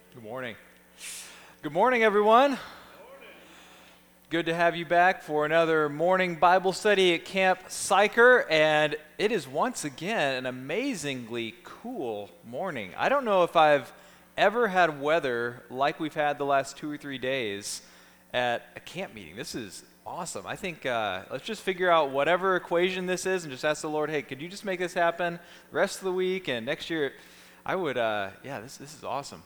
Good morning. Good morning, everyone. Good to have you back for another morning Bible study at Camp Syker, and it is once again an amazingly cool morning. I don't know if I've ever had weather like we've had the last 2 or 3 days at a camp meeting. This is awesome. I think let's just figure out whatever equation this is and just ask the Lord, hey, could you just make this happen the rest of the week and next year? I would, this is awesome.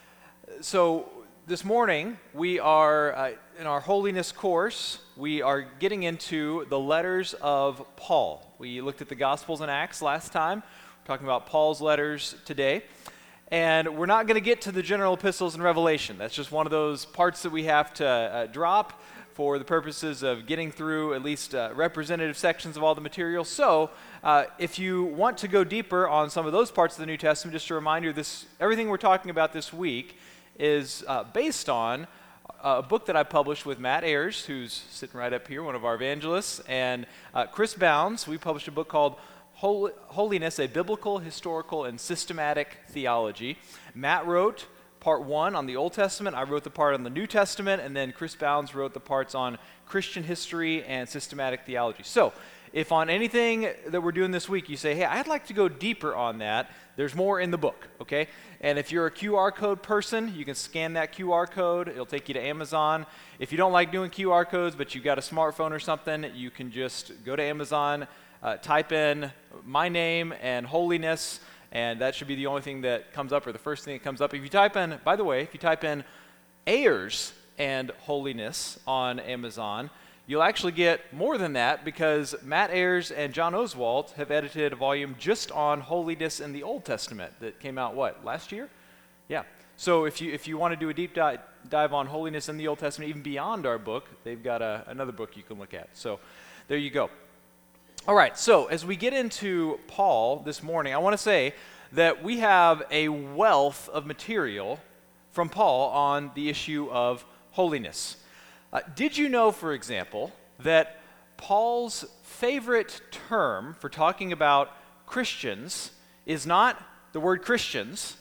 So this morning, we are in our holiness course. We are getting into the letters of Paul. We looked at the Gospels and Acts last time. We're talking about Paul's letters today. And we're not going to get to the general epistles and Revelation. That's just one of those parts that we have to drop for the purposes of getting through at least representative sections of all the material. So if you want to go deeper on some of those parts of the New Testament, just a reminder, everything we're talking about this week is based on a book that I published with Matt Ayers, who's sitting right up here, one of our evangelists, and Chris Bounds. We published a book called Holiness, a Biblical, Historical, and Systematic Theology. Matt wrote part 1 on the Old Testament, I wrote the part on the New Testament, and then Chris Bounds wrote the parts on Christian history and systematic theology. So, if on anything that we're doing this week you say, hey, I'd like to go deeper on that, there's more in the book, okay? And if you're a QR code person, you can scan that QR code. It'll take you to Amazon. If you don't like doing QR codes, but you've got a smartphone or something, you can just go to Amazon, type in my name and holiness, and that should be the only thing that comes up, or the first thing that comes up. If you type in, by the way, if you type in Ayers and holiness on Amazon, you'll actually get more than that, because Matt Ayers and John Oswalt have edited a volume just on holiness in the Old Testament that came out, last year? Yeah. So if you want to do a deep dive on holiness in the Old Testament, even beyond our book, they've got another book you can look at. So there you go. All right, so as we get into Paul this morning, I want to say that we have a wealth of material from Paul on the issue of holiness. Did you know, for example, that Paul's favorite term for talking about Christians is not the word Christians,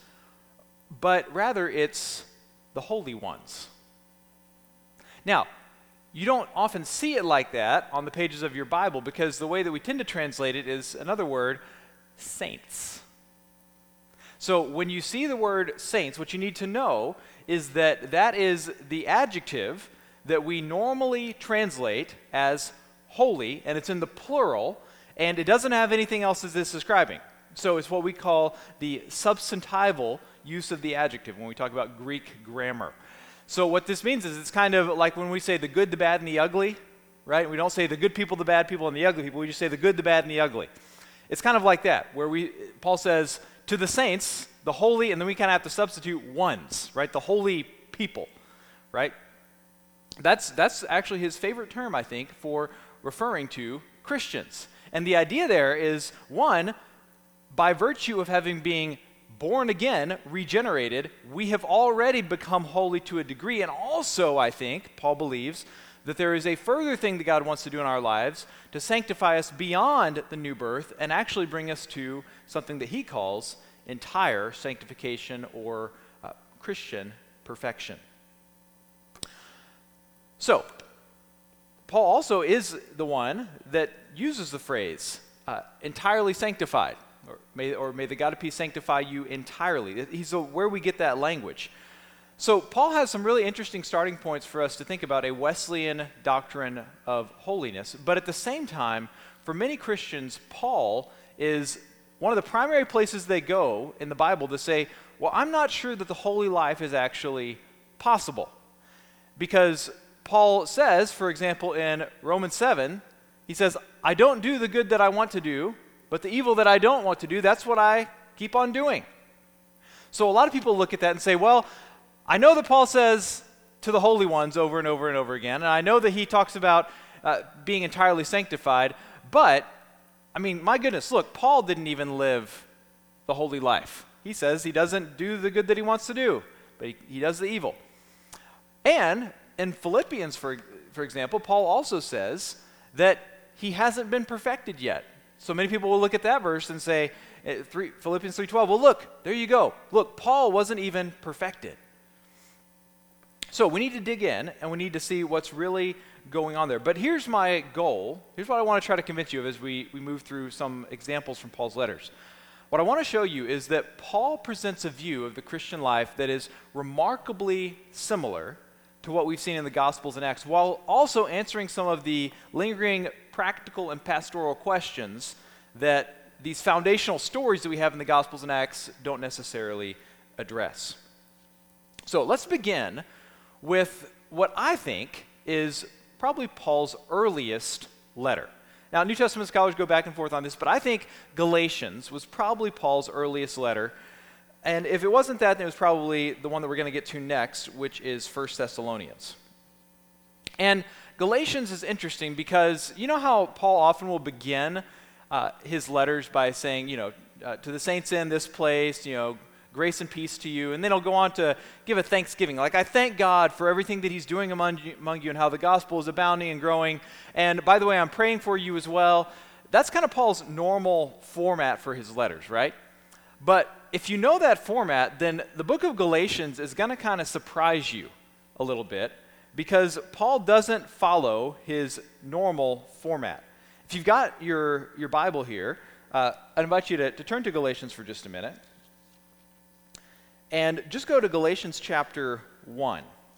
but rather it's the holy ones? Now, you don't often see it like that on the pages of your Bible, because the way that we tend to translate it is another word, saints. So when you see the word saints, what you need to know is that is the adjective that we normally translate as holy, and it's in the plural, and it doesn't have anything else as this describing. So it's what we call the substantival use of the adjective when we talk about Greek grammar. So what this means is it's kind of like when we say the good, the bad, and the ugly, right? We don't say the good people, the bad people, and the ugly people. We just say the good, the bad, and the ugly. It's kind of like that, where Paul says to the saints, the holy, and then we kind of have to substitute ones, right? The holy people, right? That's actually his favorite term, I think, for referring to Christians. And the idea there is, one, by virtue of having been born again, regenerated, we have already become holy to a degree. And also, I think, Paul believes that there is a further thing that God wants to do in our lives to sanctify us beyond the new birth and actually bring us to something that he calls entire sanctification or Christian perfection. So, Paul also is the one that uses the phrase entirely sanctified, or may the God of peace sanctify you entirely. He's where we get that language. So Paul has some really interesting starting points for us to think about a Wesleyan doctrine of holiness, but at the same time, for many Christians, Paul is one of the primary places they go in the Bible to say, well, I'm not sure that the holy life is actually possible. Because Paul says, for example, in Romans 7, he says, I don't do the good that I want to do, but the evil that I don't want to do, that's what I keep on doing. So a lot of people look at that and say, well, I know that Paul says to the holy ones over and over and over again, and I know that he talks about being entirely sanctified, but, I mean, my goodness, look, Paul didn't even live the holy life. He says he doesn't do the good that he wants to do, but he does the evil. And in Philippians, for example, Paul also says that he hasn't been perfected yet. So many people will look at that verse and say, Philippians 3:12, well, look, there you go. Look, Paul wasn't even perfected. So we need to dig in, and we need to see what's really going on there. But here's my goal. Here's what I want to try to convince you of as we move through some examples from Paul's letters. What I want to show you is that Paul presents a view of the Christian life that is remarkably similar to what we've seen in the Gospels and Acts, while also answering some of the lingering practical and pastoral questions that these foundational stories that we have in the Gospels and Acts don't necessarily address. So let's begin with what I think is probably Paul's earliest letter. Now, New Testament scholars go back and forth on this, but I think Galatians was probably Paul's earliest letter. And if it wasn't that, then it was probably the one that we're going to get to next, which is 1 Thessalonians. And Galatians is interesting because you know how Paul often will begin his letters by saying, to the saints in this place, grace and peace to you. And then he'll go on to give a thanksgiving. Like, I thank God for everything that he's doing among you and how the gospel is abounding and growing. And by the way, I'm praying for you as well. That's kind of Paul's normal format for his letters, right? But if you know that format, then the book of Galatians is going to kind of surprise you a little bit because Paul doesn't follow his normal format. If you've got your Bible here, I invite you to turn to Galatians for just a minute. And just go to Galatians chapter 1.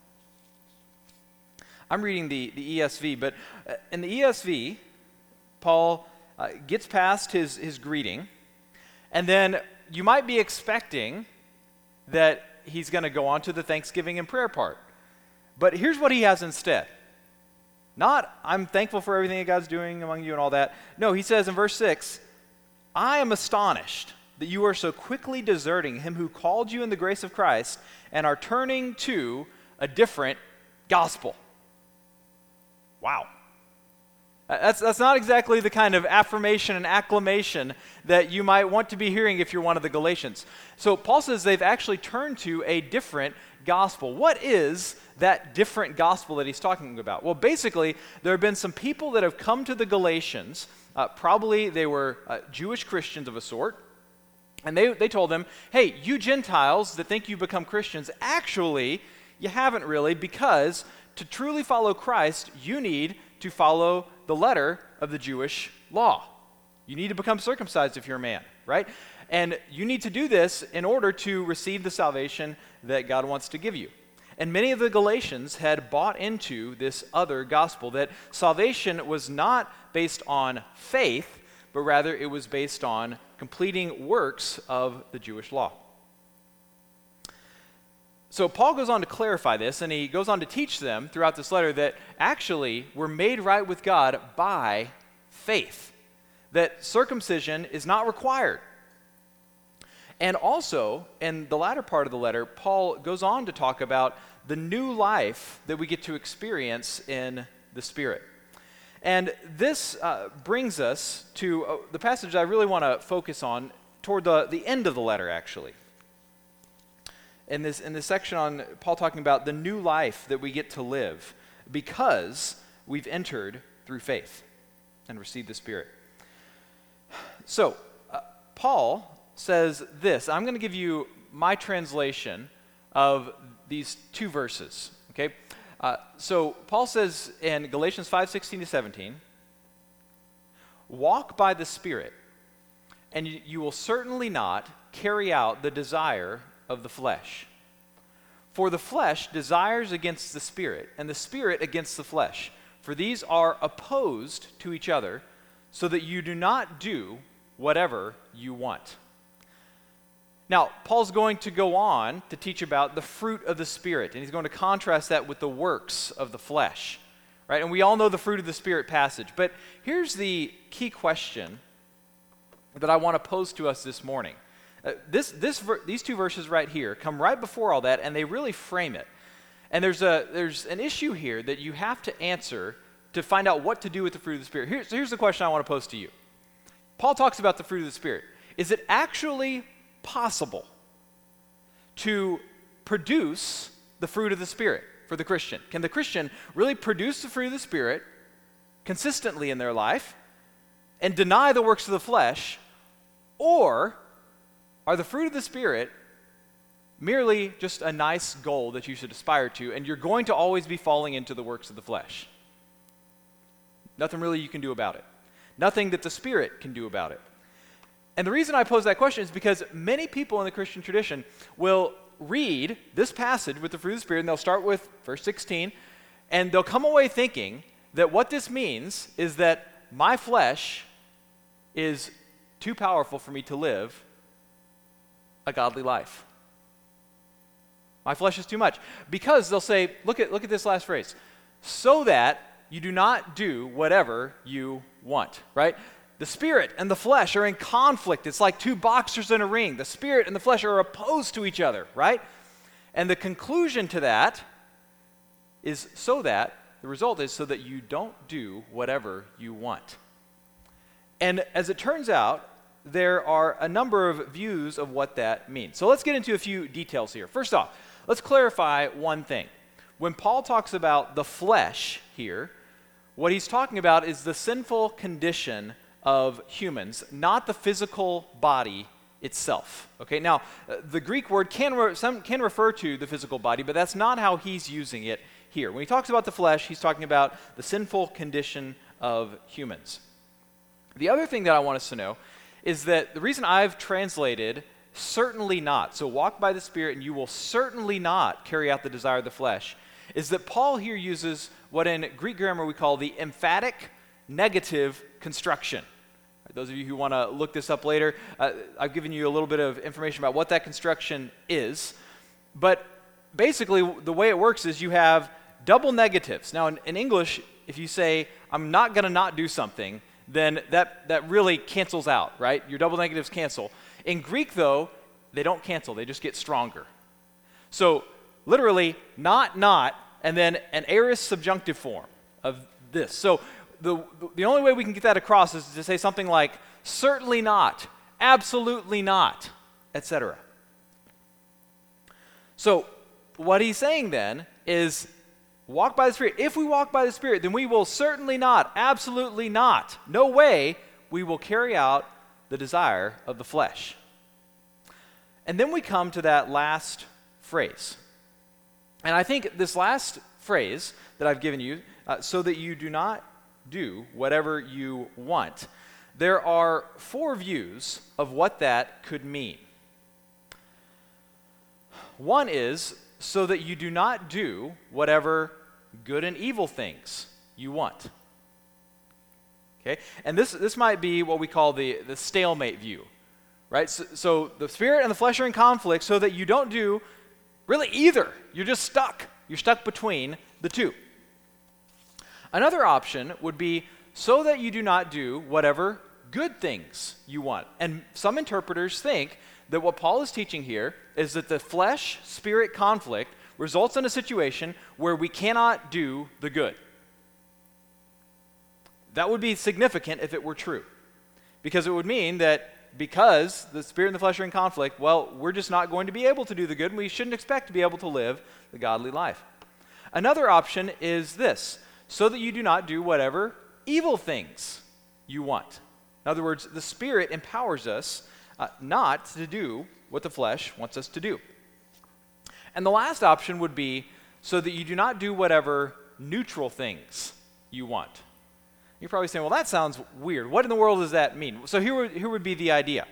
I'm reading the ESV, but in the ESV, Paul gets past his greeting, and then you might be expecting that he's going to go on to the thanksgiving and prayer part. But here's what he has instead. Not, I'm thankful for everything that God's doing among you and all that. No, he says in verse 6, I am astonished that you are so quickly deserting him who called you in the grace of Christ and are turning to a different gospel. Wow. That's not exactly the kind of affirmation and acclamation that you might want to be hearing if you're one of the Galatians. So Paul says they've actually turned to a different gospel. What is that different gospel that he's talking about? Well, basically, there have been some people that have come to the Galatians. Probably they were Jewish Christians of a sort. And they told them, hey, you Gentiles that think you become Christians, actually, you haven't really, because to truly follow Christ, you need to follow the letter of the Jewish law. You need to become circumcised if you're a man, right? And you need to do this in order to receive the salvation that God wants to give you. And many of the Galatians had bought into this other gospel, that salvation was not based on faith, but rather it was based on completing works of the Jewish law. So Paul goes on to clarify this, and he goes on to teach them throughout this letter that actually we're made right with God by faith, that circumcision is not required. And also, in the latter part of the letter, Paul goes on to talk about the new life that we get to experience in the Spirit. And this brings us to the passage I really want to focus on toward the end of the letter, actually. In this section on Paul talking about the new life that we get to live because we've entered through faith and received the Spirit. So, Paul says this. I'm going to give you my translation of these two verses, okay? So Paul says in Galatians 5:16-17, walk by the Spirit, and you will certainly not carry out the desire of the flesh. For the flesh desires against the Spirit, and the Spirit against the flesh. For these are opposed to each other, so that you do not do whatever you want. Now, Paul's going to go on to teach about the fruit of the Spirit, and he's going to contrast that with the works of the flesh, right? And we all know the fruit of the Spirit passage, but here's the key question that I want to pose to us this morning. These two verses right here come right before all that, and they really frame it. And there's an issue here that you have to answer to find out what to do with the fruit of the Spirit. Here's the question I want to pose to you. Paul talks about the fruit of the Spirit. Is it actually possible to produce the fruit of the Spirit for the Christian? Can the Christian really produce the fruit of the Spirit consistently in their life and deny the works of the flesh, or are the fruit of the Spirit merely just a nice goal that you should aspire to, and you're going to always be falling into the works of the flesh. Nothing really you can do about it. Nothing that the Spirit can do about it. And the reason I pose that question is because many people in the Christian tradition will read this passage with the fruit of the Spirit, and they'll start with verse 16, and they'll come away thinking that what this means is that my flesh is too powerful for me to live a godly life. My flesh is too much. Because they'll say, look at this last phrase, so that you do not do whatever you want, right? The Spirit and the flesh are in conflict. It's like two boxers in a ring. The Spirit and the flesh are opposed to each other, right? And the conclusion to that is the result is so that you don't do whatever you want. And as it turns out, there are a number of views of what that means. So let's get into a few details here. First off, let's clarify one thing. When Paul talks about the flesh here, what he's talking about is the sinful condition of humans, not the physical body itself. Okay, now the Greek word can refer to the physical body, but that's not how he's using it here. When he talks about the flesh, he's talking about the sinful condition of humans. The other thing that I want us to know is that the reason I've translated certainly not, so walk by the Spirit and you will certainly not carry out the desire of the flesh, is that Paul here uses what in Greek grammar we call the emphatic negative construction. Those of you who want to look this up later, I've given you a little bit of information about what that construction is. But basically, the way it works is you have double negatives. Now, in English, if you say, I'm not going to not do something, then that really cancels out, right? Your double negatives cancel. In Greek, though, they don't cancel. They just get stronger. So, literally, not, and then an aorist subjunctive form of this. So, the only way we can get that across is to say something like, certainly not, absolutely not, etc. So, what he's saying then is, walk by the Spirit. If we walk by the Spirit, then we will certainly not, absolutely not, no way we will carry out the desire of the flesh. And then we come to that last phrase. And I think this last phrase that I've given you, so that you do not do whatever you want, there are 4 views of what that could mean. One is, so that you do not do whatever good and evil things you want. Okay? And this might be what we call the stalemate view, right? So the Spirit and the flesh are in conflict so that you don't do really either. You're just stuck. You're stuck between the two. Another option would be so that you do not do whatever good things you want. And some interpreters think that what Paul is teaching here is that the flesh-spirit conflict results in a situation where we cannot do the good. That would be significant if it were true, because it would mean that because the Spirit and the flesh are in conflict, well, we're just not going to be able to do the good, and we shouldn't expect to be able to live the godly life. Another option is this, so that you do not do whatever evil things you want. In other words, the Spirit empowers us not to do what the flesh wants us to do. And the last option would be so that you do not do whatever neutral things you want. You're probably saying, well, that sounds weird. What in the world does that mean? So here would be the idea.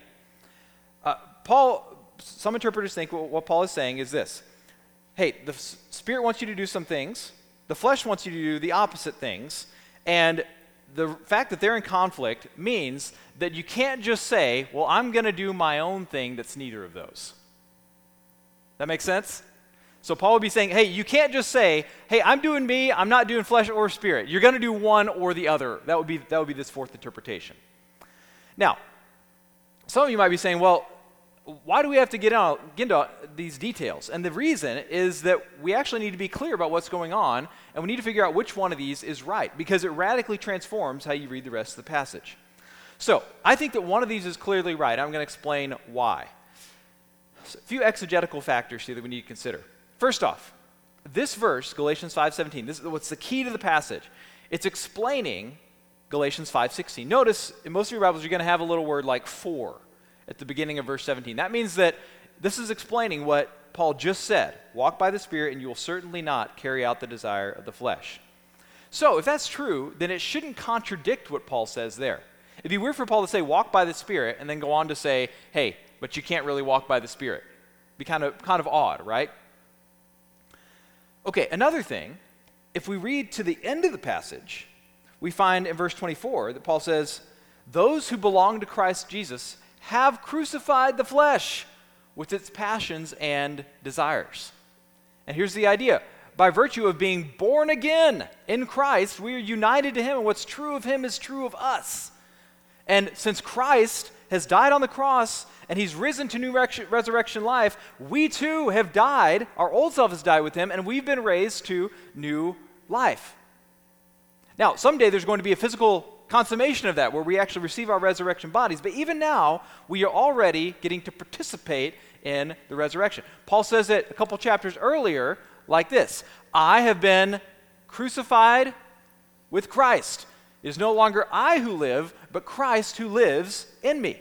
Some interpreters think what Paul is saying is this. Hey, the Spirit wants you to do some things. The flesh wants you to do the opposite things. And the fact that they're in conflict means that you can't just say, well, I'm going to do my own thing that's neither of those. That makes sense? So Paul would be saying, hey, you can't just say, hey, I'm doing me, I'm not doing flesh or spirit. You're going to do one or the other. That would be this fourth interpretation. Now, some of you might be saying, well, why do we have to get into these details? And the reason is that we actually need to be clear about what's going on, and we need to figure out which one of these is right, because it radically transforms how you read the rest of the passage. So, I think that one of these is clearly right. I'm going to explain why. So, a few exegetical factors here that we need to consider. First off, this verse, Galatians 5:17, this is what's the key to the passage. It's explaining Galatians 5:16. Notice, in most of your Bibles, you're going to have a little word like for at the beginning of verse 17. That means that this is explaining what Paul just said. Walk by the Spirit, and you will certainly not carry out the desire of the flesh. So, if that's true, then it shouldn't contradict what Paul says there. It'd be weird for Paul to say, walk by the Spirit, and then go on to say, hey, but you can't really walk by the Spirit. It'd be kind of odd, right? Okay, another thing, if we read to the end of the passage, we find in verse 24 that Paul says, those who belong to Christ Jesus have crucified the flesh with its passions and desires. And here's the idea. By virtue of being born again in Christ, we are united to him, and what's true of him is true of us. And since Christ has died on the cross and he's risen to new resurrection life, we too have died, our old self has died with him, and we've been raised to new life. Now, someday there's going to be a physical consummation of that where we actually receive our resurrection bodies, but even now, we are already getting to participate in the resurrection. Paul says it a couple chapters earlier like this, I have been crucified with Christ. It is no longer I who live, but Christ who lives in me.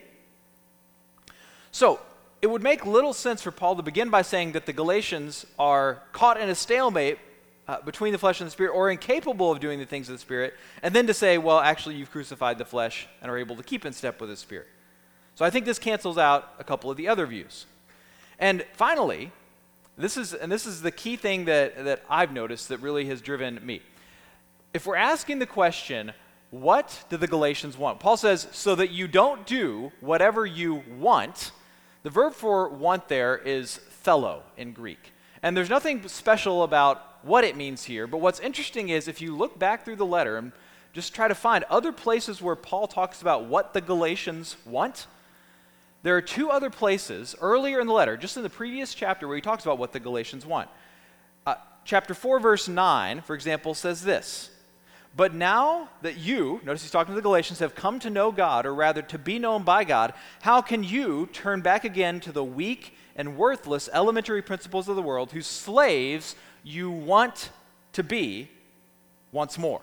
So, it would make little sense for Paul to begin by saying that the Galatians are caught in a stalemate between the flesh and the Spirit, or incapable of doing the things of the Spirit, and then to say, well, actually, you've crucified the flesh and are able to keep in step with the Spirit. So I think this cancels out a couple of the other views. And finally, this is the key thing that I've noticed that really has driven me. If we're asking the question, what do the Galatians want? Paul says, so that you don't do whatever you want. The verb for want there is thelo in Greek. And there's nothing special about what it means here, but what's interesting is if you look back through the letter and just try to find other places where Paul talks about what the Galatians want, there are two other places earlier in the letter, just in the previous chapter, where he talks about what the Galatians want. Chapter 4, verse 9, for example, says this, but now that you, notice he's talking to the Galatians, have come to know God, or rather to be known by God, how can you turn back again to the weak and worthless elementary principles of the world, whose slaves you want to be once more?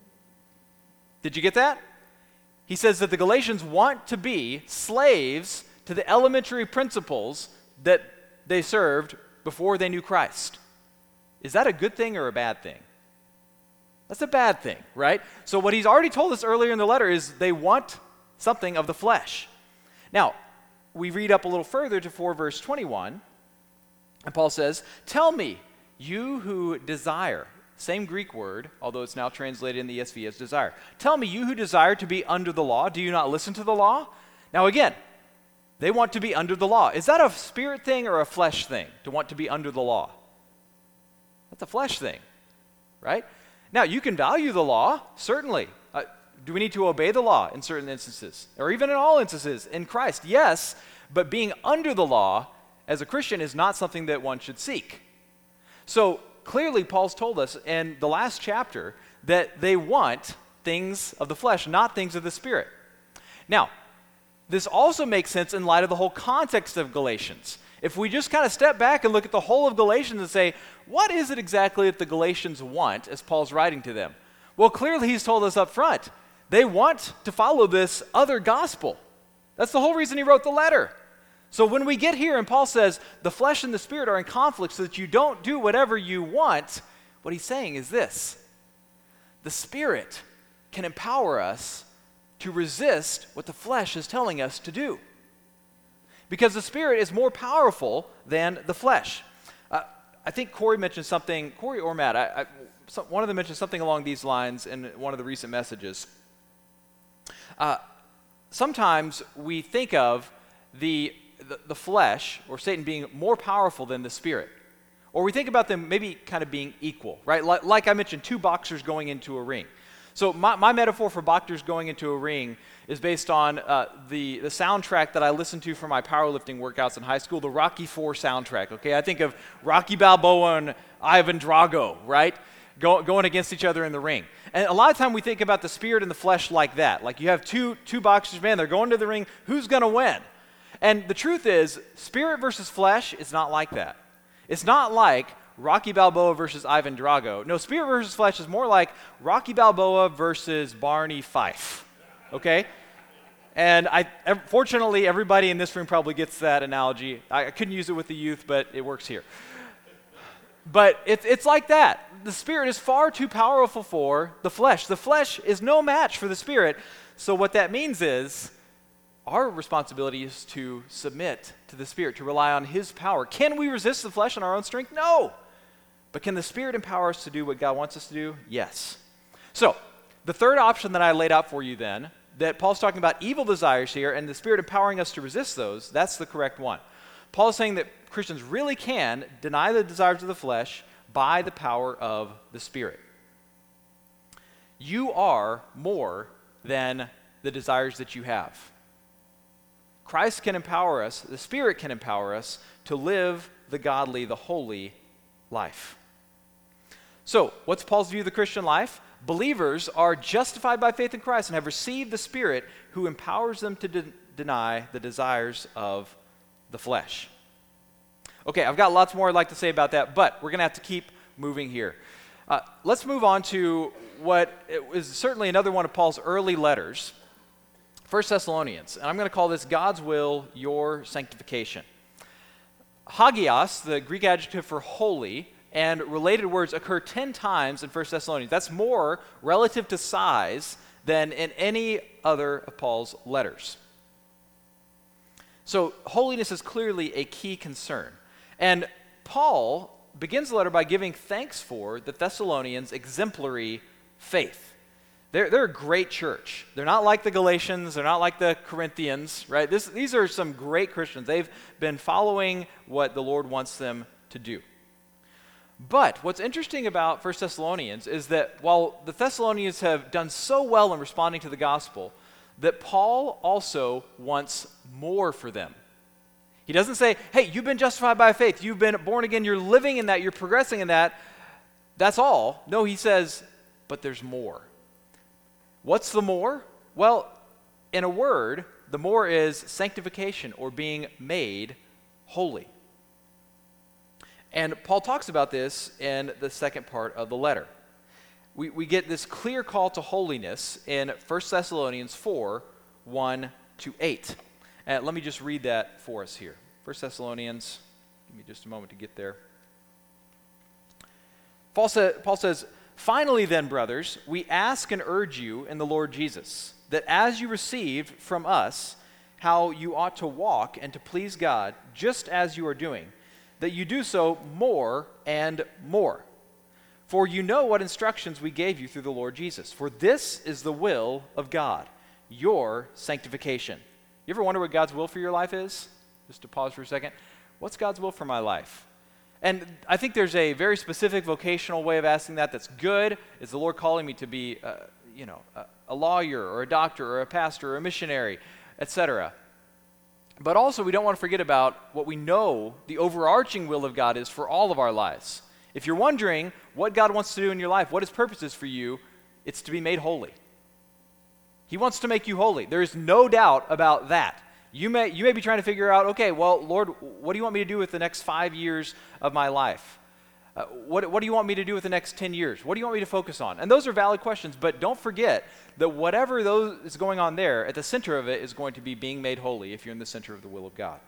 Did you get that? He says that the Galatians want to be slaves to the elementary principles that they served before they knew Christ. Is that a good thing or a bad thing? That's a bad thing, right? So what he's already told us earlier in the letter is they want something of the flesh. Now, we read up a little further to 4 verse 21, and Paul says, tell me, you who desire, same Greek word, although it's now translated in the ESV as desire. Tell me, you who desire to be under the law, do you not listen to the law? Now again, they want to be under the law. Is that a spirit thing or a flesh thing, to want to be under the law? That's a flesh thing, right? Now, you can value the law, certainly. Do we need to obey the law in certain instances, or even in all instances in Christ? Yes, but being under the law as a Christian is not something that one should seek. So clearly, Paul's told us in the last chapter that they want things of the flesh, not things of the Spirit. Now, this also makes sense in light of the whole context of Galatians. If we just kind of step back and look at the whole of Galatians and say, what is it exactly that the Galatians want as Paul's writing to them? Well, clearly he's told us up front. They want to follow this other gospel. That's the whole reason he wrote the letter. So when we get here and Paul says the flesh and the Spirit are in conflict so that you don't do whatever you want, what he's saying is this. The Spirit can empower us to resist what the flesh is telling us to do. Because the Spirit is more powerful than the flesh. I think Corey mentioned something, Corey or Matt, one of them mentioned something along these lines in one of the recent messages. Sometimes we think of the flesh or Satan being more powerful than the Spirit. Or we think about them maybe kind of being equal, right? Like I mentioned, two boxers going into a ring. So my metaphor for boxers going into a ring is based on the soundtrack that I listened to for my powerlifting workouts in high school, the Rocky IV soundtrack, okay? I think of Rocky Balboa and Ivan Drago, right? Going against each other in the ring. And a lot of time we think about the Spirit and the flesh like that. Like you have two boxers, man, they're going to the ring, who's going to win? And the truth is, Spirit versus flesh is not like that. It's not like Rocky Balboa versus Ivan Drago. No, Spirit versus flesh is more like Rocky Balboa versus Barney Fife, okay? And fortunately, everybody in this room probably gets that analogy. I couldn't use it with the youth, but it works here. But it's like that. The Spirit is far too powerful for the flesh. The flesh is no match for the Spirit. So what that means is our responsibility is to submit to the Spirit, to rely on His power. Can we resist the flesh on our own strength? No. But can the Spirit empower us to do what God wants us to do? Yes. So the third option that I laid out for you then, that Paul's talking about evil desires here and the Spirit empowering us to resist those, that's the correct one. Paul is saying that Christians really can deny the desires of the flesh by the power of the Spirit. You are more than the desires that you have. Christ can empower us, the Spirit can empower us to live the godly, the holy life. So, what's Paul's view of the Christian life? Believers are justified by faith in Christ and have received the Spirit who empowers them to deny the desires of the flesh. Okay, I've got lots more I'd like to say about that, but we're going to have to keep moving here. Let's move on to what is certainly another one of Paul's early letters, 1 Thessalonians. And I'm going to call this God's will, your sanctification. Hagios, the Greek adjective for holy, and related words occur 10 times in 1 Thessalonians. That's more relative to size than in any other of Paul's letters. So holiness is clearly a key concern. And Paul begins the letter by giving thanks for the Thessalonians' exemplary faith. They're a great church. They're not like the Galatians. They're not like the Corinthians, right? These are some great Christians. They've been following what the Lord wants them to do. But what's interesting about 1 Thessalonians is that while the Thessalonians have done so well in responding to the gospel, that Paul also wants more for them. He doesn't say, hey, you've been justified by faith, you've been born again, you're living in that, you're progressing in that. That's all. No, he says, but there's more. What's the more? Well, in a word, the more is sanctification or being made holy. And Paul talks about this in the second part of the letter. We get this clear call to holiness in 1 Thessalonians 4, 1-8. Let me just read that for us here. 1 Thessalonians, give me just a moment to get there. Paul says, finally then, brothers, we ask and urge you in the Lord Jesus, that as you received from us how you ought to walk and to please God, just as you are doing, that you do so more and more. For you know what instructions we gave you through the Lord Jesus. For this is the will of God, your sanctification. You ever wonder what God's will for your life is? Just to pause for a second. What's God's will for my life? And I think there's a very specific vocational way of asking that that's good. Is the Lord calling me to be, a lawyer or a doctor or a pastor or a missionary, etc.? But also, we don't want to forget about what we know the overarching will of God is for all of our lives. If you're wondering what God wants to do in your life, what His purpose is for you, it's to be made holy. He wants to make you holy. There is no doubt about that. You may be trying to figure out, okay, well, Lord, what do you want me to do with the next 5 years of my life? What do you want me to do with the next 10 years? What do you want me to focus on? And those are valid questions, but don't forget that whatever is going on there, at the center of it is going to be being made holy if you're in the center of the will of God.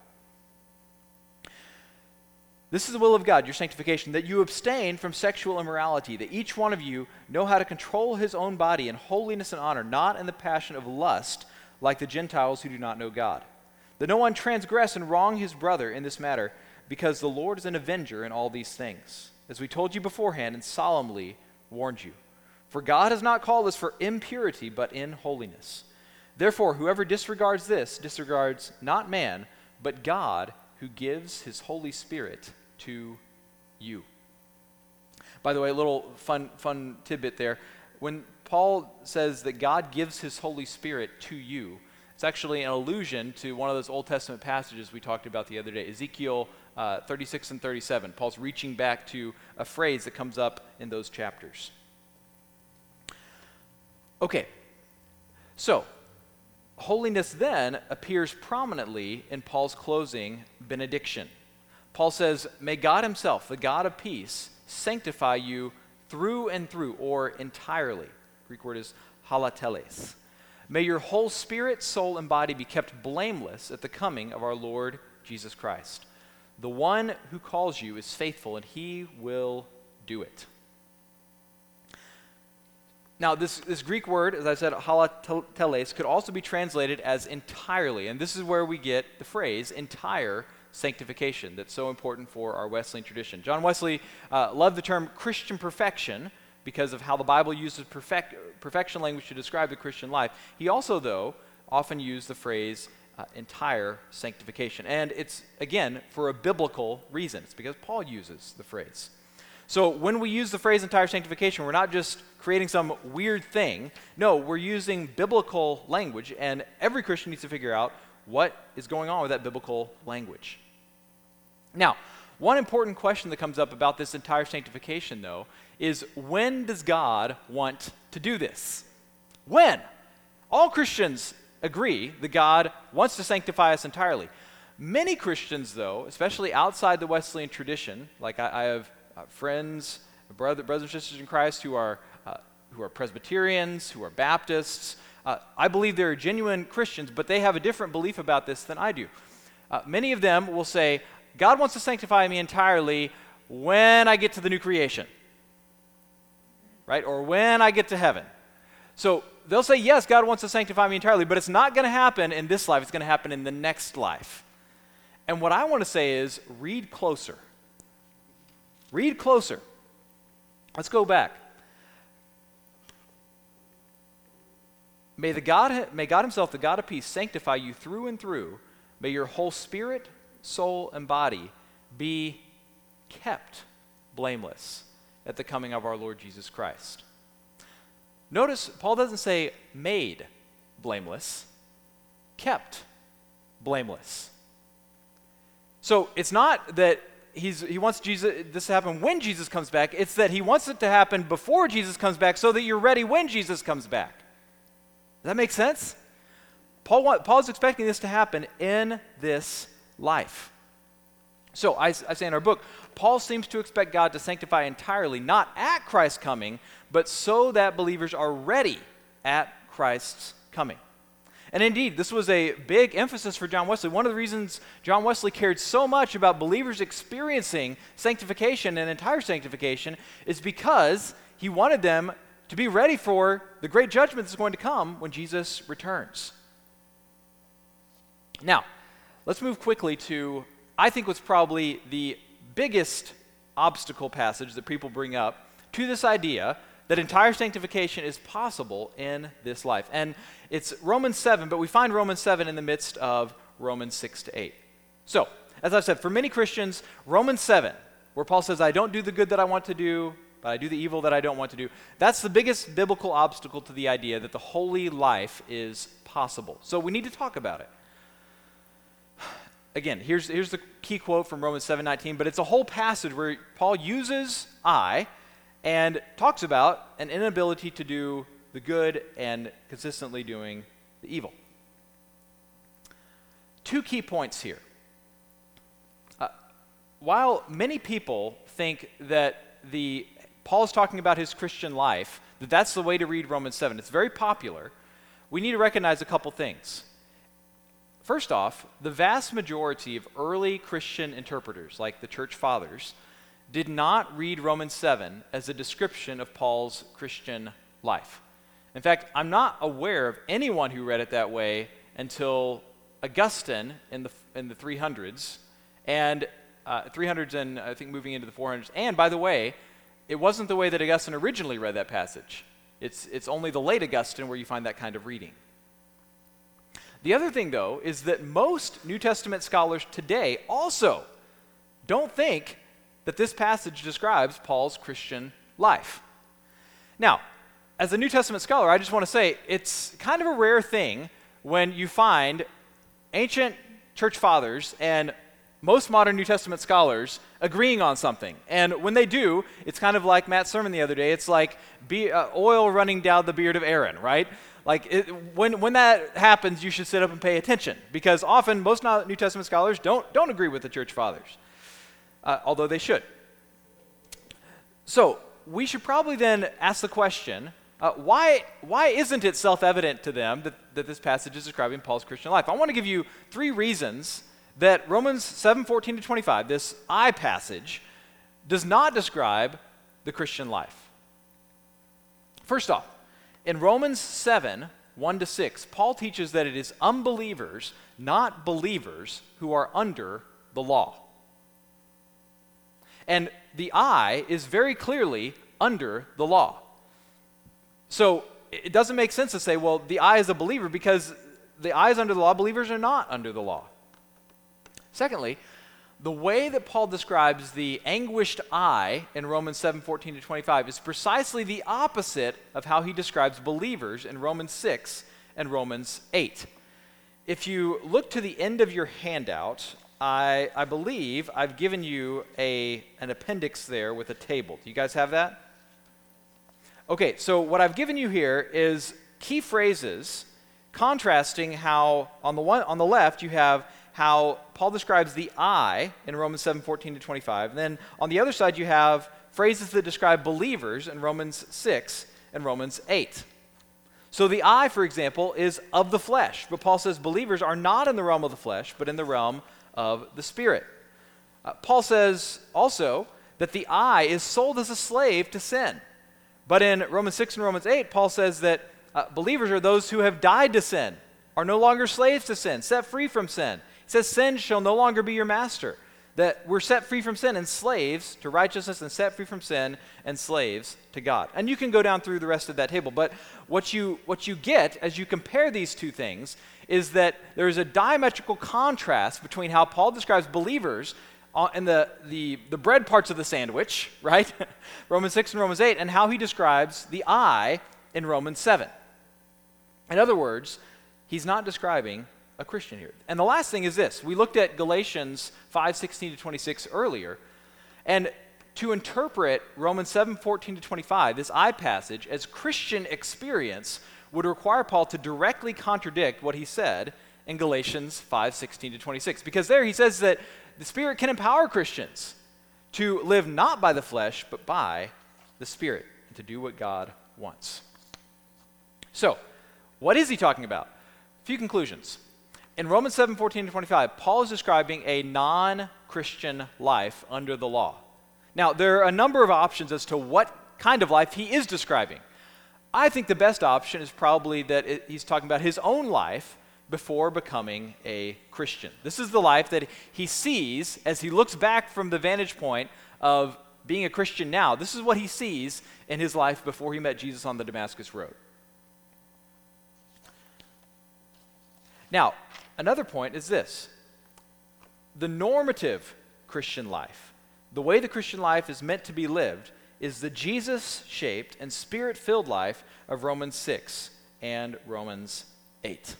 This is the will of God, your sanctification, that you abstain from sexual immorality, that each one of you know how to control his own body in holiness and honor, not in the passion of lust, like the Gentiles who do not know God. That no one transgress and wrong his brother in this matter, because the Lord is an avenger in all these things, as we told you beforehand and solemnly warned you. For God has not called us for impurity, but in holiness. Therefore, whoever disregards this disregards not man, but God, who gives his Holy Spirit to you. By the way, a little fun tidbit there. When Paul says that God gives his Holy Spirit to you, it's actually an allusion to one of those Old Testament passages we talked about the other day, Ezekiel 36 and 37. Paul's reaching back to a phrase that comes up in those chapters. Okay, so holiness then appears prominently in Paul's closing benediction. Paul says, may God himself, the God of peace, sanctify you through and through, or entirely. Greek word is halateles. May your whole spirit, soul, and body be kept blameless at the coming of our Lord Jesus Christ. The one who calls you is faithful, and he will do it. Now, this Greek word, as I said, halateles, could also be translated as entirely, and this is where we get the phrase entire sanctification that's so important for our Wesleyan tradition. John Wesley loved the term Christian perfection because of how the Bible uses perfection language to describe the Christian life. He also, though, often used the phrase entire sanctification, and it's, again, for a biblical reason. It's because Paul uses the phrase. So when we use the phrase entire sanctification, we're not just creating some weird thing. No, we're using biblical language, and every Christian needs to figure out what is going on with that biblical language. Now, one important question that comes up about this entire sanctification, though, is when does God want to do this? When? All Christians agree that God wants to sanctify us entirely. Many Christians, though, especially outside the Wesleyan tradition, like I have friends, brothers and sisters in Christ who are Presbyterians, who are Baptists. I believe they're genuine Christians, but they have a different belief about this than I do. Many of them will say, God wants to sanctify me entirely when I get to the new creation, right? Or when I get to heaven. So they'll say, yes, God wants to sanctify me entirely, but it's not going to happen in this life. It's going to happen in the next life. And what I want to say is, read closer. Read closer. Let's go back. May God himself, the God of peace, sanctify you through and through. May your whole spirit, soul, and body be kept blameless at the coming of our Lord Jesus Christ. Notice, Paul doesn't say made blameless, kept blameless. So it's not that he wants this to happen when Jesus comes back. It's that he wants it to happen before Jesus comes back so that you're ready when Jesus comes back. Does that make sense? Paul's expecting this to happen in this life. So I say in our book, Paul seems to expect God to sanctify entirely, not at Christ's coming, but so that believers are ready at Christ's coming. And indeed, this was a big emphasis for John Wesley. One of the reasons John Wesley cared so much about believers experiencing sanctification and entire sanctification is because he wanted them to be ready for the great judgment that's going to come when Jesus returns. Now, let's move quickly to, I think, what's probably the biggest obstacle passage that people bring up to this idea that entire sanctification is possible in this life. And it's Romans 7, but we find Romans 7 in the midst of Romans 6 to 8. So, as I've said, for many Christians, Romans 7, where Paul says, I don't do the good that I want to do, but I do the evil that I don't want to do, that's the biggest biblical obstacle to the idea that the holy life is possible. So we need to talk about it. Again, here's the key quote from Romans 7:19, but it's a whole passage where Paul uses I and talks about an inability to do the good and consistently doing the evil. Two key points here. While many people think that Paul's talking about his Christian life, that's the way to read Romans 7, it's very popular, we need to recognize a couple things. First off, the vast majority of early Christian interpreters, like the church fathers, did not read Romans 7 as a description of Paul's Christian life. In fact, I'm not aware of anyone who read it that way until Augustine in the 300s, and 300s and I think moving into the 400s. And by the way, it wasn't the way that Augustine originally read that passage. It's only the late Augustine where you find that kind of reading. The other thing, though, is that most New Testament scholars today also don't think that this passage describes Paul's Christian life. Now, as a New Testament scholar, I just want to say it's kind of a rare thing when you find ancient church fathers and most modern New Testament scholars agreeing on something. And when they do, it's kind of like Matt's sermon the other day. It's like oil running down the beard of Aaron, right? Like when that happens, you should sit up and pay attention, because often most New Testament scholars don't agree with the church fathers, although they should. So we should probably then ask the question, Why isn't it self-evident to them that this passage is describing Paul's Christian life? I want to give you 3 reasons that Romans 7:14 to 25, this I passage, does not describe the Christian life. First off, in Romans 7, 1 to 6, Paul teaches that it is unbelievers, not believers, who are under the law. And the I is very clearly under the law. So it doesn't make sense to say, well, the I is a believer, because the I is under the law, believers are not under the law. Secondly, the way that Paul describes the anguished I in Romans 7:14 to 25 is precisely the opposite of how he describes believers in Romans 6 and Romans 8. If you look to the end of your handout, I believe I've given you an appendix there with a table. Do you guys have that? Okay, so what I've given you here is key phrases contrasting how on the left you have how Paul describes the I in Romans 7:14 to 25. And then on the other side you have phrases that describe believers in Romans 6 and Romans 8. So the I, for example, is of the flesh, but Paul says believers are not in the realm of the flesh, but in the realm of the Spirit. Paul says also that the I is sold as a slave to sin. But in Romans 6 and Romans 8, Paul says that believers are those who have died to sin, are no longer slaves to sin, set free from sin. He says sin shall no longer be your master, that we're set free from sin and slaves to righteousness, and set free from sin and slaves to God. And you can go down through the rest of that table, but what you get as you compare these two things is that there is a diametrical contrast between how Paul describes believers in the bread parts of the sandwich, right? Romans 6 and Romans 8, and how he describes the I in Romans 7. In other words, he's not describing a Christian here. And the last thing is this. We looked at Galatians 5:16 to 26 earlier, and to interpret Romans 7:14 to 25, this I passage, as Christian experience would require Paul to directly contradict what he said in Galatians 5:16 to 26. Because there he says that the Spirit can empower Christians to live not by the flesh, but by the Spirit, and to do what God wants. So, what is he talking about? A few conclusions. In Romans 7:14 to 25, Paul is describing a non-Christian life under the law. Now, there are a number of options as to what kind of life he is describing. I think the best option is probably that he's talking about his own life before becoming a Christian. This is the life that he sees as he looks back from the vantage point of being a Christian now. This is what he sees in his life before he met Jesus on the Damascus Road. Now, another point is this. The normative Christian life, the way the Christian life is meant to be lived, is the Jesus-shaped and Spirit-filled life of Romans 6 and Romans 8.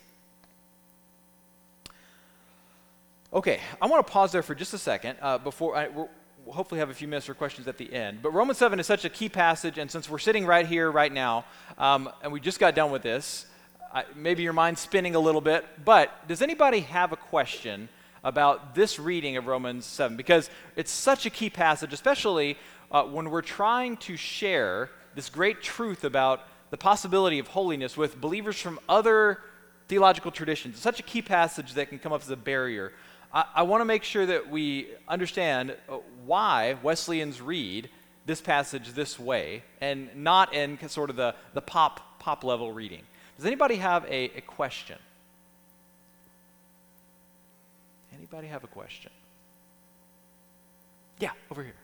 Okay, I want to pause there for just a second before we'll hopefully have a few minutes for questions at the end. But Romans 7 is such a key passage, and since we're sitting right here, right now, and we just got done with this, maybe your mind's spinning a little bit, but does anybody have a question about this reading of Romans 7? Because it's such a key passage, especially when we're trying to share this great truth about the possibility of holiness with believers from other theological traditions. It's such a key passage that can come up as a barrier. I want to make sure that we understand why Wesleyans read this passage this way and not in sort of the pop level reading. Does anybody have a question? Anybody have a question? Yeah, over here.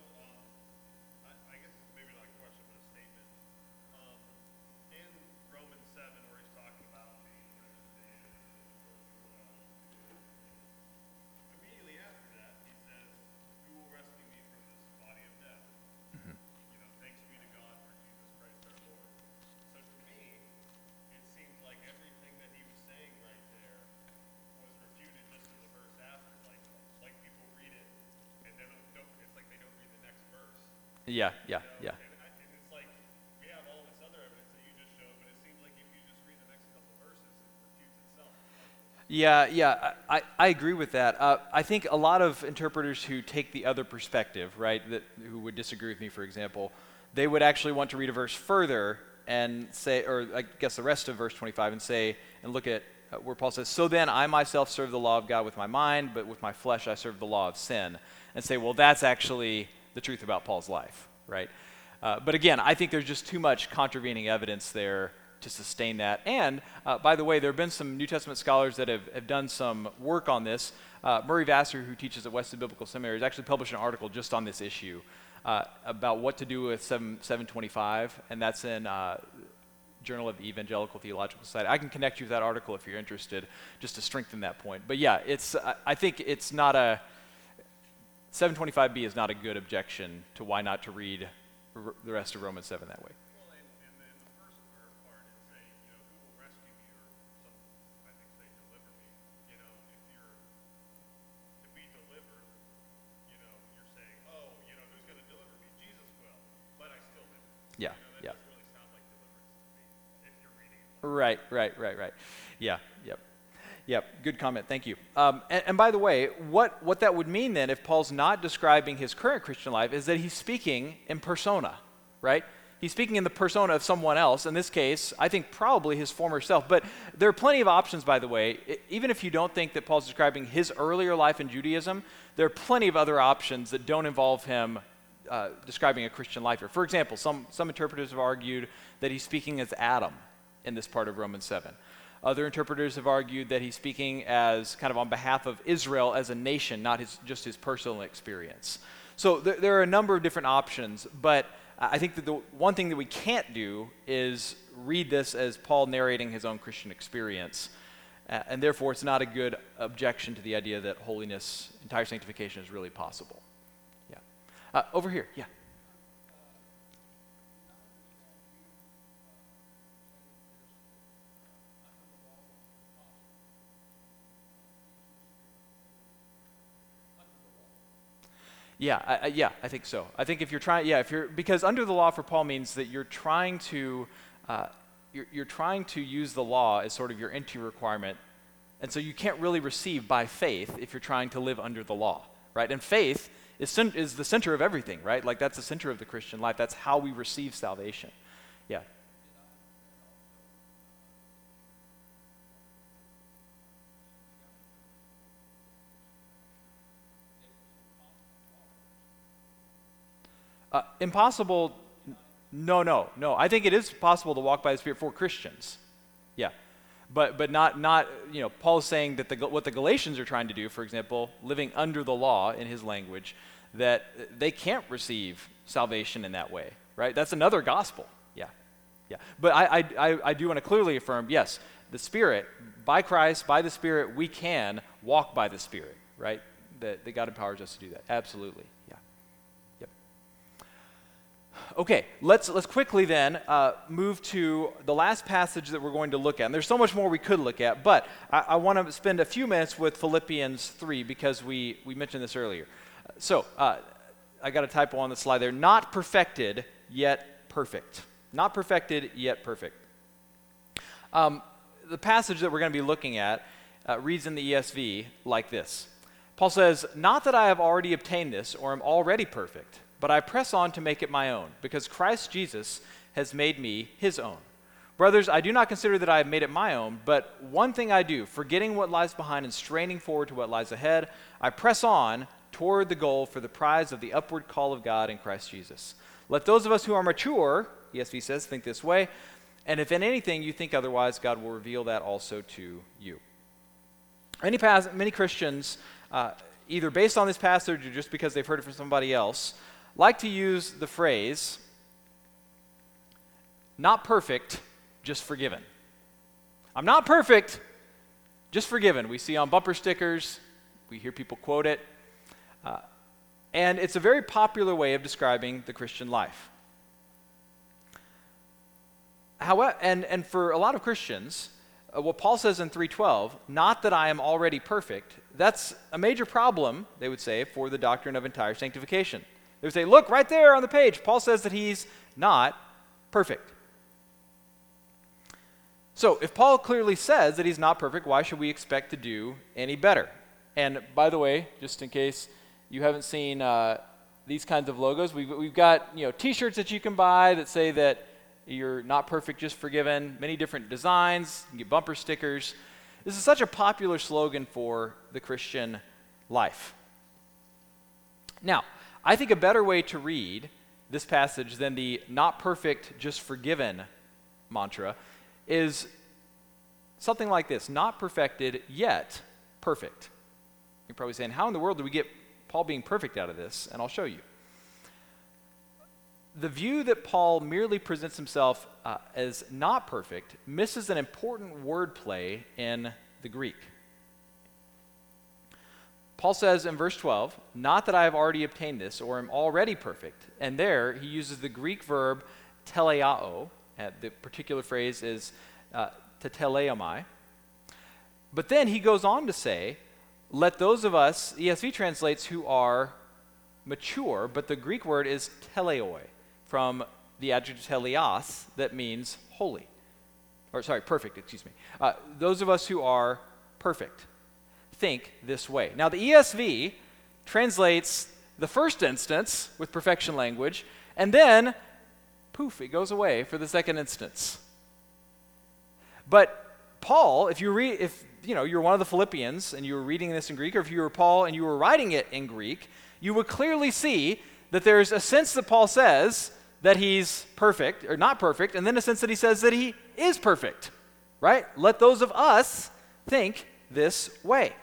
I guess it's maybe not a question, but a statement. In Romans 7, where he's talking about being immediately after that, he says, "Who will rescue me from this body of death?" Mm-hmm. Thanks be to God for Jesus Christ our Lord. So to me, it seems like everything that he was saying right there was refuted just in the verse after. Like people read it, and then it's like they don't read the next verse. Yeah. And it's like, we have all this other evidence that you just showed, but it seems like if you just read the next couple verses, it refutes itself. I agree with that. I think a lot of interpreters who take the other perspective, right, who would disagree with me, for example, they would actually want to read a verse further and say, or I guess the rest of verse 25, and look at where Paul says, so then I myself serve the law of God with my mind, but with my flesh I serve the law of sin. And say, well, that's actually the truth about Paul's life, right? But again, I think there's just too much contravening evidence there to sustain that. And by the way, there have been some New Testament scholars that have done some work on this. Murray Vassar, who teaches at Weston Biblical Seminary, has actually published an article just on this issue about what to do with 725, and that's in Journal of the Evangelical Theological Society. I can connect you with that article if you're interested, just to strengthen that point. But yeah, I think it's not 725b is not a good objection to why not to read the rest of Romans 7 that way. Well, and then the first part is saying, who will rescue me, or some, I think, say, deliver me. To be delivered, you're saying, who's going to deliver me? Jesus will, but I still live. Yeah, that yeah. doesn't really sound like deliverance to me, if you're reading it. Right. Yeah, yep. Good comment. Thank you. And by the way, what that would mean then, if Paul's not describing his current Christian life, is that he's speaking in persona, right? He's speaking in the persona of someone else. In this case, I think probably his former self. But there are plenty of options, by the way. Even if you don't think that Paul's describing his earlier life in Judaism, there are plenty of other options that don't involve him describing a Christian life here. For example, some interpreters have argued that he's speaking as Adam in this part of Romans 7. Other interpreters have argued that he's speaking as kind of on behalf of Israel as a nation, not just his personal experience. So there are a number of different options, but I think that the one thing that we can't do is read this as Paul narrating his own Christian experience, and therefore it's not a good objection to the idea that holiness, entire sanctification is really possible. Yeah. Over here, yeah. I think so. I think if you're trying, because under the law for Paul means that you're trying to use the law as sort of your entry requirement, and so you can't really receive by faith if you're trying to live under the law, right? And faith is the center of everything, right? Like that's the center of the Christian life. That's how we receive salvation. Yeah. Impossible? No. I think it is possible to walk by the Spirit for Christians. Yeah, but not. Paul's saying that what the Galatians are trying to do, for example, living under the law in his language, that they can't receive salvation in that way, right? That's another gospel. Yeah. But I do want to clearly affirm, yes, the Spirit, by Christ, by the Spirit, we can walk by the Spirit, right? That God empowers us to do that. Absolutely. Yeah. Okay, let's quickly then move to the last passage that we're going to look at. And there's so much more we could look at, but I want to spend a few minutes with Philippians 3 because we mentioned this earlier. So I got a typo on the slide there. Not perfected, yet perfect. Not perfected, yet perfect. The passage that we're going to be looking at reads in the ESV like this. Paul says, "Not that I have already obtained this or am already perfect, but I press on to make it my own, because Christ Jesus has made me his own. Brothers, I do not consider that I have made it my own, but one thing I do, forgetting what lies behind and straining forward to what lies ahead, I press on toward the goal for the prize of the upward call of God in Christ Jesus. Let those of us who are mature," ESV says, "think this way, and if in anything you think otherwise, God will reveal that also to you." Many Christians, either based on this passage or just because they've heard it from somebody else, like to use the phrase, "not perfect, just forgiven." I'm not perfect, just forgiven. We see on bumper stickers, we hear people quote it, and it's a very popular way of describing the Christian life. However, and for a lot of Christians, what Paul says in 3:12, "not that I am already perfect," that's a major problem, they would say, for the doctrine of entire sanctification. They would say, look, right there on the page, Paul says that he's not perfect. So if Paul clearly says that he's not perfect, why should we expect to do any better? And by the way, just in case you haven't seen these kinds of logos, we've got T-shirts that you can buy that say that You're not perfect, just forgiven. Many different designs. You can get bumper stickers. This is such a popular slogan for the Christian life. Now, I think a better way to read this passage than the not perfect, just forgiven mantra is something like this: not perfected, yet perfect. You're probably saying, how in the world do we get Paul being perfect out of this? And I'll show you. The view that Paul merely presents himself as not perfect misses an important wordplay in the Greek. Paul says in verse 12, not that I have already obtained this or am already perfect. And there he uses the Greek verb teleao. The particular phrase is teteleomai. But then he goes on to say, let those of us, ESV translates, who are mature, but the Greek word is teleoi, from the adjective teleos, that means holy. Perfect, excuse me. Those of us who are perfect think this way. Now, the ESV translates the first instance with perfection language, and then, poof, it goes away for the second instance. But Paul, if you're one of the Philippians and you were reading this in Greek, or if you were Paul and you were writing it in Greek, you would clearly see that there's a sense that Paul says that he's perfect, or not perfect, and then a sense that he says that he is perfect, right? Let those of us think this way.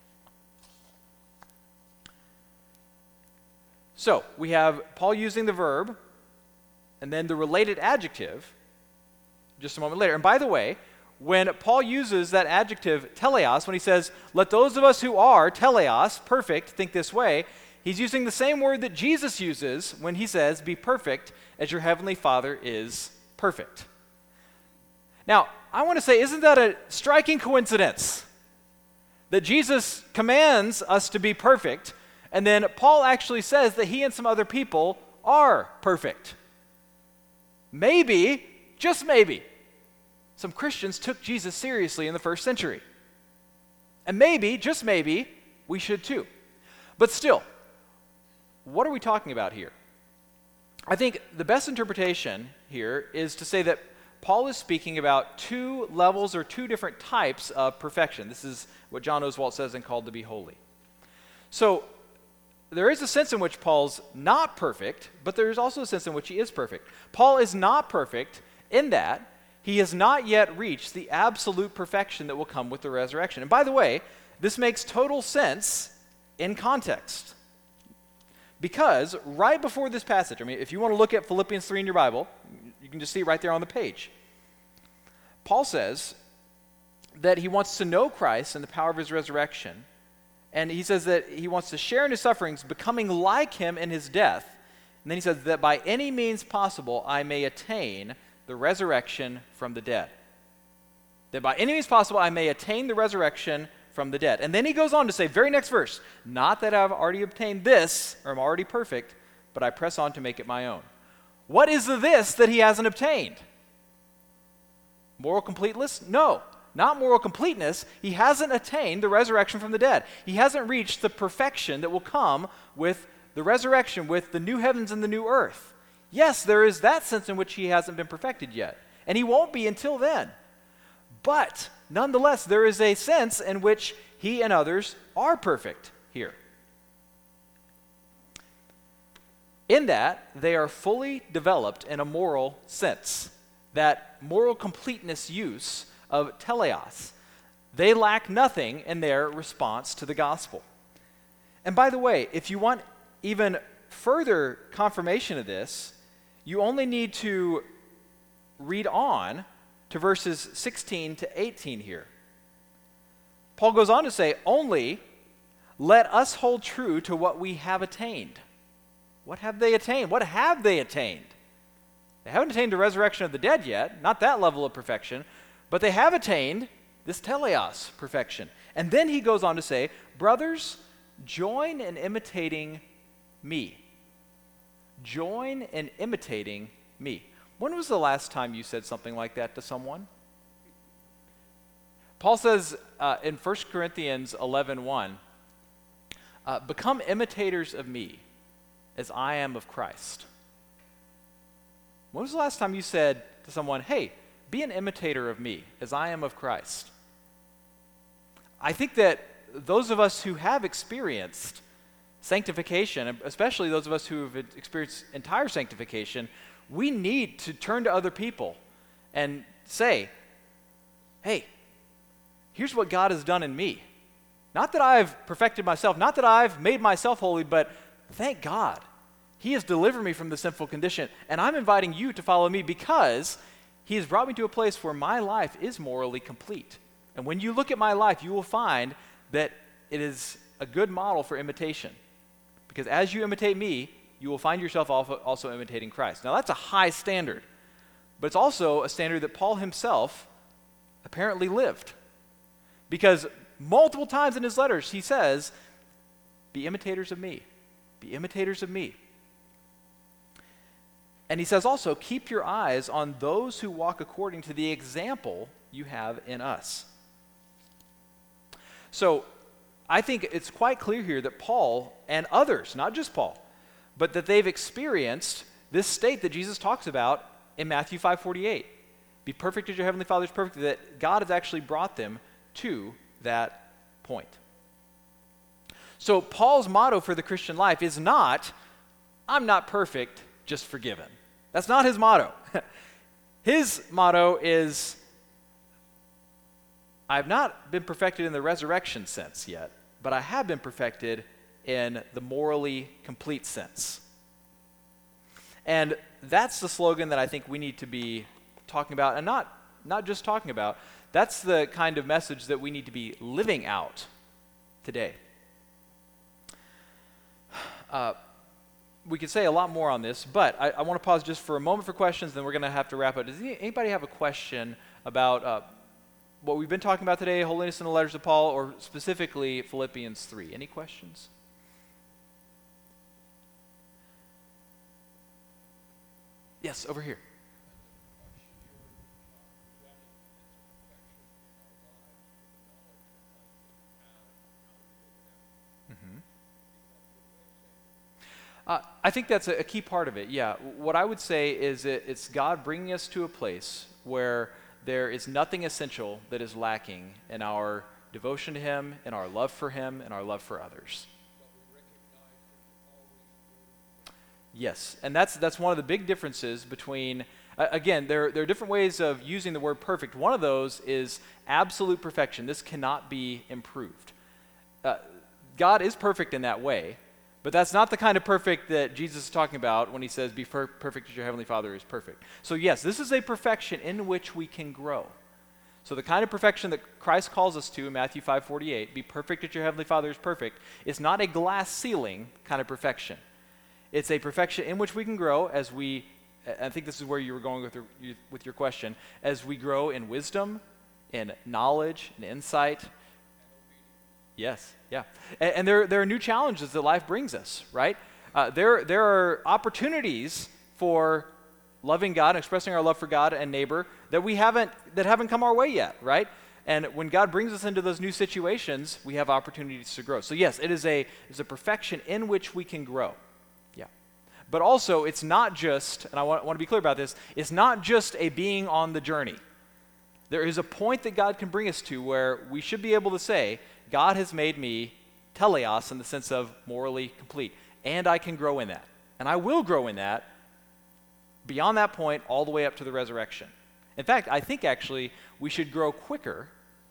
So, we have Paul using the verb, and then the related adjective just a moment later. And by the way, when Paul uses that adjective teleos, when he says, let those of us who are teleos, perfect, think this way, he's using the same word that Jesus uses when he says, be perfect as your heavenly Father is perfect. Now, I want to say, isn't that a striking coincidence? That Jesus commands us to be perfect, and then Paul actually says that he and some other people are perfect. Maybe, just maybe, some Christians took Jesus seriously in the first century. And maybe, just maybe, we should too. But still, what are we talking about here? I think the best interpretation here is to say that Paul is speaking about two levels or two different types of perfection. This is what John Oswalt says in Called to Be Holy. So, there is a sense in which Paul's not perfect, but there is also a sense in which he is perfect. Paul is not perfect in that he has not yet reached the absolute perfection that will come with the resurrection. And by the way, this makes total sense in context. Because right before this passage, if you want to look at Philippians 3 in your Bible, you can just see it right there on the page. Paul says that he wants to know Christ and the power of his resurrection. And he says that he wants to share in his sufferings, becoming like him in his death. And then he says that by any means possible, I may attain the resurrection from the dead. That by any means possible, I may attain the resurrection from the dead. And then he goes on to say, very next verse, not that I've already obtained this, or I'm already perfect, but I press on to make it my own. What is the this that he hasn't obtained? Moral completeness? No. Not moral completeness. He hasn't attained the resurrection from the dead. He hasn't reached the perfection that will come with the resurrection, with the new heavens and the new earth. Yes, there is that sense in which he hasn't been perfected yet, and he won't be until then. But nonetheless, there is a sense in which he and others are perfect here. In that, they are fully developed in a moral sense, that moral completeness use of teleos. They lack nothing in their response to the gospel. And by the way, if you want even further confirmation of this, you only need to read on to verses 16 to 18 here. Paul goes on to say, only let us hold true to what we have attained. What have they attained? What have they attained? They haven't attained the resurrection of the dead yet, not that level of perfection, but they have attained this teleos perfection. And then he goes on to say, brothers, join in imitating me. Join in imitating me. When was the last time you said something like that to someone? Paul says in 1 Corinthians 11:1, become imitators of me as I am of Christ. When was the last time you said to someone, hey, be an imitator of me as I am of Christ, I think that those of us who have experienced sanctification, especially those of us who have experienced entire sanctification, we need to turn to other people and say, hey, here's what God has done in me. Not that I've perfected myself, not that I've made myself holy, but thank God. He has delivered me from the sinful condition, and I'm inviting you to follow me because he has brought me to a place where my life is morally complete. And when you look at my life, you will find that it is a good model for imitation. Because as you imitate me, you will find yourself also imitating Christ. Now that's a high standard, but it's also a standard that Paul himself apparently lived. Because multiple times in his letters he says, be imitators of me. Be imitators of me. And he says also, keep your eyes on those who walk according to the example you have in us. So I think it's quite clear here that Paul and others, not just Paul, but that they've experienced this state that Jesus talks about in Matthew 5:48. Be perfect as your heavenly Father is perfect, that God has actually brought them to that point. So Paul's motto for the Christian life is not, I'm not perfect, just forgiven. That's not his motto. His motto is, I've not been perfected in the resurrection sense yet, but I have been perfected in the morally complete sense. And that's the slogan that I think we need to be talking about, and not just talking about. That's the kind of message that we need to be living out today. We could say a lot more on this, but I want to pause just for a moment for questions, then we're going to have to wrap up. Does anybody have a question about what we've been talking about today, holiness in the letters of Paul, or specifically Philippians 3? Any questions? Yes, over here. I think that's a key part of it, yeah. What I would say is it's God bringing us to a place where there is nothing essential that is lacking in our devotion to Him, in our love for Him, and our love for others. Yes, and that's one of the big differences between, again, there are different ways of using the word perfect. One of those is absolute perfection. This cannot be improved. God is perfect in that way, but that's not the kind of perfect that Jesus is talking about when he says, be perfect as your heavenly Father is perfect. So yes, this is a perfection in which we can grow. So the kind of perfection that Christ calls us to in Matthew 5:48, be perfect as your heavenly Father is perfect, is not a glass ceiling kind of perfection. It's a perfection in which we can grow as we, I think this is where you were going with your question, as we grow in wisdom, in knowledge, in insight. Yes, yeah. And there are new challenges that life brings us, right? There are opportunities for loving God and expressing our love for God and neighbor that haven't come our way yet, right? And when God brings us into those new situations, we have opportunities to grow. So yes, it's a perfection in which we can grow. Yeah. But also, it's not just, and I want to be clear about this, it's not just a being on the journey. There is a point that God can bring us to where we should be able to say, God has made me teleos in the sense of morally complete, and I can grow in that. And I will grow in that beyond that point all the way up to the resurrection. In fact, I think actually we should grow quicker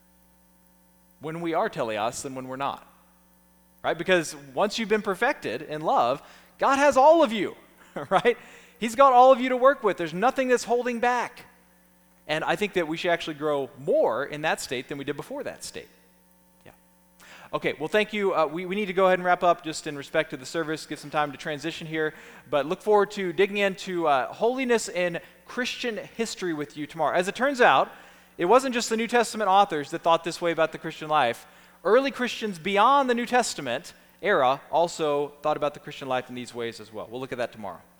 when we are teleos than when we're not. Right? Because once you've been perfected in love, God has all of you, right? He's got all of you to work with. There's nothing that's holding back. And I think that we should actually grow more in that state than we did before that state. Yeah. Okay, well, thank you. We need to go ahead and wrap up just in respect to the service, give some time to transition here. But look forward to digging into holiness in Christian history with you tomorrow. As it turns out, it wasn't just the New Testament authors that thought this way about the Christian life. Early Christians beyond the New Testament era also thought about the Christian life in these ways as well. We'll look at that tomorrow.